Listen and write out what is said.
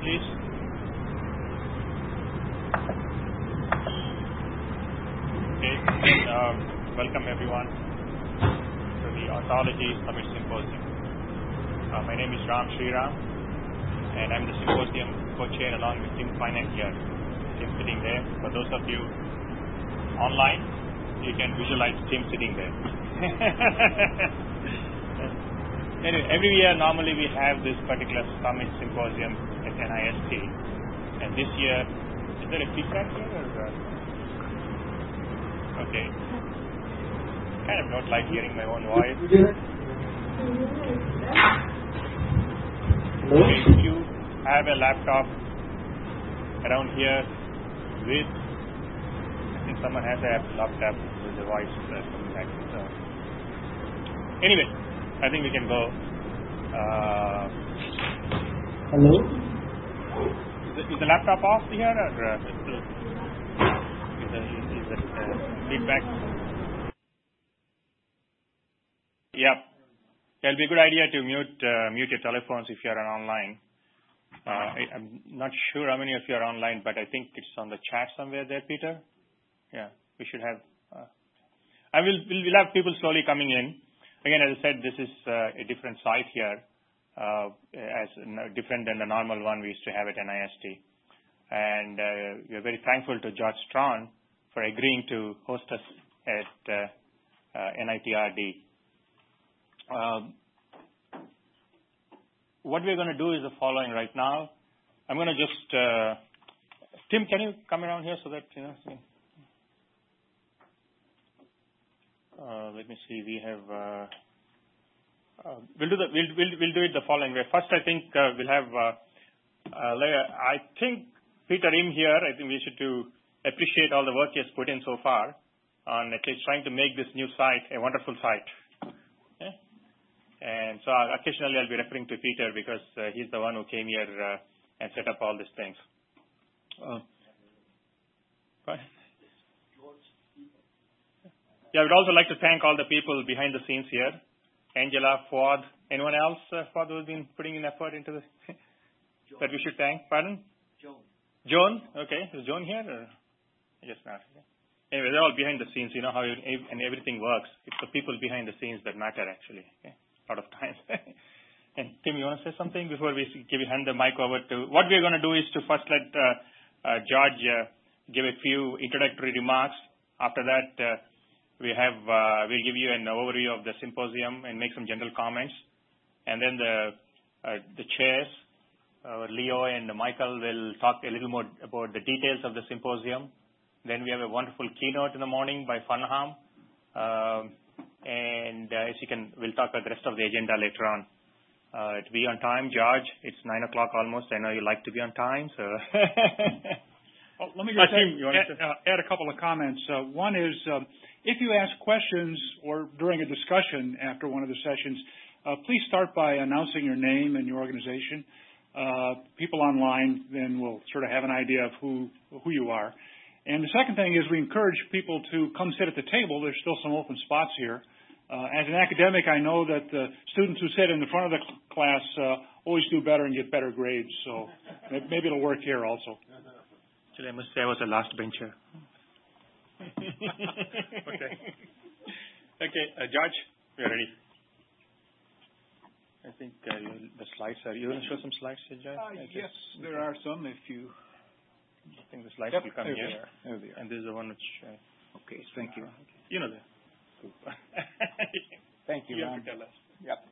please. Okay. Welcome everyone to the Ontology Summit Symposium. My name is Ram Sriram, and I'm the symposium co-chair along with Tim Finan here. Tim sitting there. For those of you online, you can visualize Tim sitting there. Anyway, every year normally we have this particular summit symposium at NIST, and this year, is there a feedback here? Or, okay. Kind of don't like hearing my own voice. Okay, if you have a laptop around here with, I think someone has a laptop with the voice coming back. So, anyway, I think we can go. Hello? Is the laptop off here, or is the feedback? Yep. It'll be a good idea to mute your telephones if you're online. I'm not sure how many of you are online, but I think it's on the chat somewhere there, Peter. Yeah, we should have. We'll have people slowly coming in. Again, as I said, this is a different site here, as different than the normal one we used to have at NIST. And we are very thankful to George Strawn for agreeing to host us at NITRD. What we're going to do is the following right now. I'm going to just, Tim, can you come around here so that, you know, let me see. We have. We'll do it the following way. First, I think we'll have. I think Peter Im here. I think we should to appreciate all the work he has put in so far on at least trying to make this new site a wonderful site. Okay? And so occasionally I'll be referring to Peter because he's the one who came here and set up all these things. Go ahead. Yeah, I would also like to thank all the people behind the scenes here. Angela, Fuad, anyone else, Fuad, who's been putting in effort into this? That we should thank? Pardon? Joan? Okay. Is Joan here? Or? I guess not. Anyway, they're all behind the scenes. You know how and everything works. It's the people behind the scenes that matter, actually. Okay? A lot of times. And Tim, you want to say something before we hand the mic over to... What we're going to do is to first let George give a few introductory remarks. After that... we'll give you an overview of the symposium and make some general comments. And then the chairs, Leo and Michael, will talk a little more about the details of the symposium. Then we have a wonderful keynote in the morning by Farnham. And as you can, we'll talk about the rest of the agenda later on. To be on time, George, it's 9 o'clock almost. I know you like to be on time, so... Well, let me just add a couple of comments. One is, if you ask questions or during a discussion after one of the sessions, please start by announcing your name and your organization. People online then will sort of have an idea of who you are. And the second thing is we encourage people to come sit at the table. There's still some open spots here. As an academic, I know that the students who sit in the front of the class always do better and get better grades. So maybe it'll work here also. Actually, I must say I was a last bencher. Okay. Okay, George, we're ready. I think the slides are... You want to show some slides, George? Yes, there are some. If you... I think the slides will come here. There they are. And this is the one which... okay, thank you. Okay. You know that. Thank you, You Ron. have to tell us. Yep.